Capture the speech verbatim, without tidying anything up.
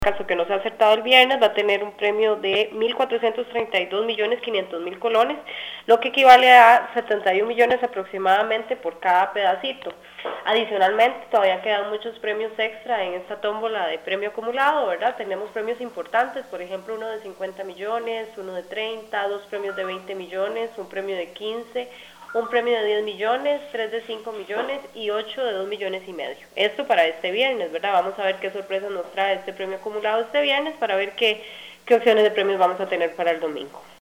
caso que no se ha acertado el viernes, va a tener un premio de mil cuatrocientos treinta y dos millones quinientos mil colones, lo que equivale a setenta y un millones aproximadamente por cada pedacito. Adicionalmente, todavía quedan muchos premios extra en esta tómbola de premio acumulado, ¿verdad? Tenemos premios importantes, por ejemplo, uno de cincuenta millones, uno de treinta, dos premios de veinte millones, un premio de quince, un premio de diez millones, tres de cinco millones y ocho de dos millones y medio. Esto para este viernes, ¿verdad? Vamos a ver qué sorpresas nos trae este premio acumulado este viernes para ver qué, qué opciones de premios vamos a tener para el domingo.